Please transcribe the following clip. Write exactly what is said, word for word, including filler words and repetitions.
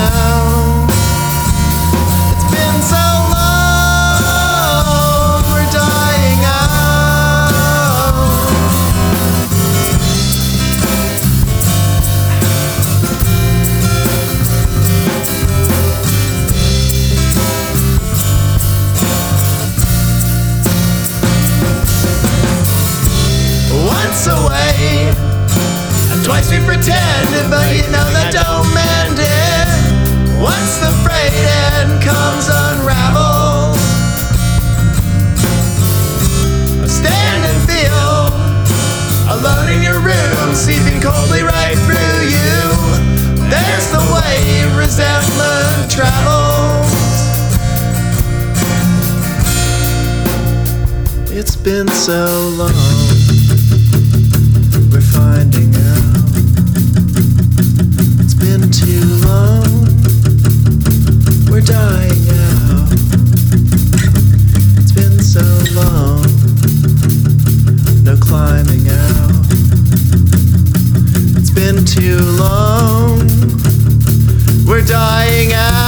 out. It's been so long, we're dying out. Once away, twice we pretended, but you know that don't mend it. Once the frayed end comes unraveled, stand and feel alone in your room, seeping coldly right through you. There's the way resentment travels. It's been so long, we're finding out. It's been too long, we're dying out. It's been so long, no climbing out. It's been too long, we're dying out.